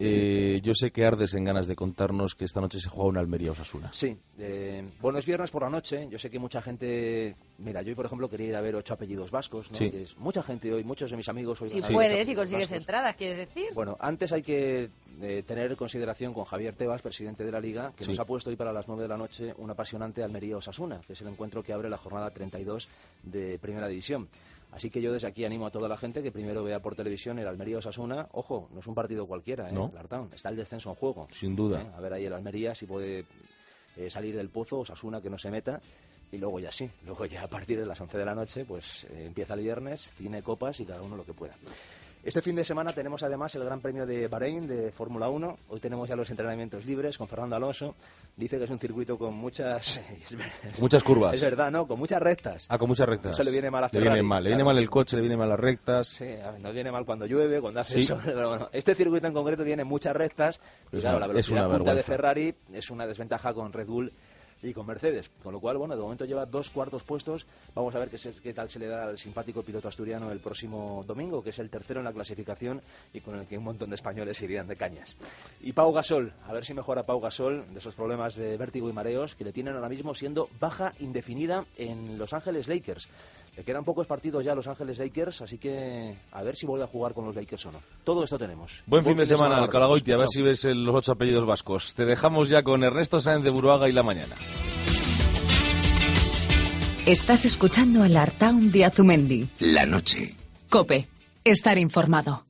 yo sé que ardes en ganas de contarnos que esta noche se juega una Almería-Osasuna. Sí, bueno, es viernes por la noche. Yo sé que mucha gente. Mira, yo, por ejemplo, quería ir a ver 8 apellidos vascos, ¿no? Sí. Que es mucha gente hoy, muchos de mis amigos hoy Si van a ver puedes 8 y apellidos consigues vascos. entradas, ¿quieres decir? Bueno, antes hay que tener consideración con Javier Tebas, presidente de la Liga, que Sí. nos ha puesto hoy para las 9 de la noche un apasionante Almería-Osasuna, que es el encuentro que abre la jornada 32 de Primera División. Así que yo desde aquí animo a toda la gente que primero vea por televisión el Almería-Osasuna. Ojo, no es un partido cualquiera, No. Lartown. Está el descenso en juego. Sin duda. A ver ahí el Almería si puede salir del pozo, Osasuna que no se meta. Y luego ya sí, luego ya a partir de las 11 de la noche pues empieza el viernes, cine, copas y cada uno lo que pueda. Este fin de semana tenemos además el Gran Premio de Bahrein de Fórmula 1. Hoy tenemos ya los entrenamientos libres con Fernando Alonso. Dice que es un circuito con muchas... Muchas curvas. Es verdad, ¿no? Con muchas rectas. Ah, con muchas rectas. Eso le viene mal a Le Ferrari. viene mal, le viene Claro. mal el coche, le viene mal las rectas. Sí, nos viene mal cuando llueve, cuando hace Sí. sol. Pero bueno, este circuito en concreto tiene muchas rectas. Y Es claro, una- la es una velocidad punta de vergüenza. Ferrari es una desventaja con Red Bull y con Mercedes. Con lo cual, bueno, de momento lleva 2 cuartos puestos. Vamos a ver qué tal se le da al simpático piloto asturiano el próximo domingo, que es el tercero en la clasificación y con el que un montón de españoles irían de cañas. Y Pau Gasol, a ver si mejora Pau Gasol de esos problemas de vértigo y mareos que le tienen ahora mismo siendo baja indefinida en Los Ángeles Lakers. Le quedan pocos partidos ya a Los Ángeles Lakers, así que a ver si vuelve a jugar con los Lakers o no. Todo esto tenemos. Buen fin de semana, para Alcalá Goiti, a ver todos. si ves los 8 apellidos vascos. Te dejamos ya con Ernesto Sáenz de Buruaga y La Mañana. Estás escuchando a Lartaun de Azumendi. La noche. Cope. Estar informado.